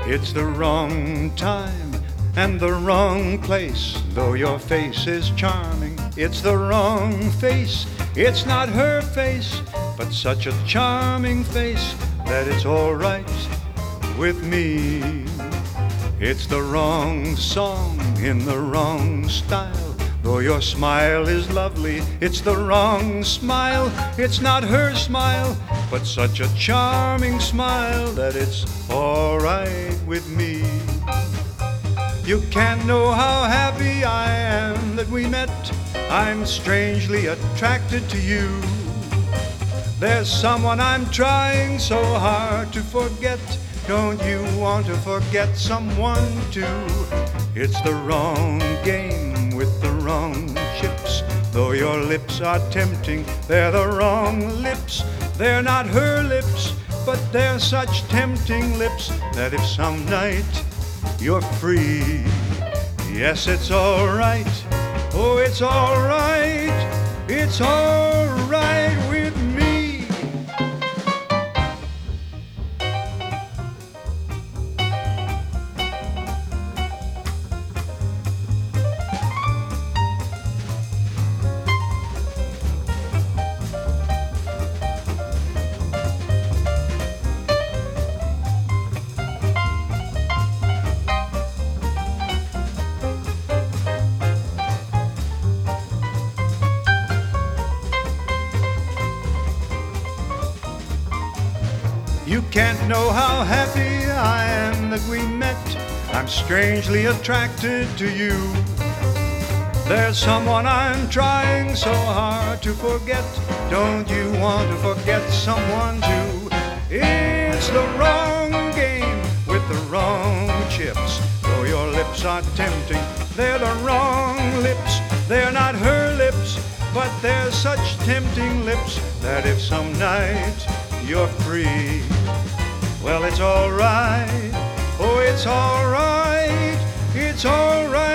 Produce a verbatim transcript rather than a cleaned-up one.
It's the wrong time and the wrong place, though your face is charming. It's the wrong face, it's not her face, but such a charming face that it's all right with me. It's the wrong song in the wrong style, though your smile is lovely. It's the wrong smile, it's not her smile, but such a charming smile that it's all right with me. You can't know how happy I am that we met. I'm strangely attracted to you. There's someone I'm trying so hard to forget. Don't you want to forget someone too? It's the wrong game with the wrong chips. Though your lips are tempting, they're the wrong lips. They're not her lips, but they're such tempting lips that if some night you're free, yes, it's all right. Oh, it's all right. It's all right with me. You can't know how happy I am that we met. I'm strangely attracted to you. There's someone I'm trying so hard to forget. Don't you want to forget someone too? It's the wrong game with the wrong chips. Though your lips are tempting, they're the wrong lips. They're not her lips, but they're such tempting lips that if some night you're free, well, it's all right. Oh, it's all right. It's all right.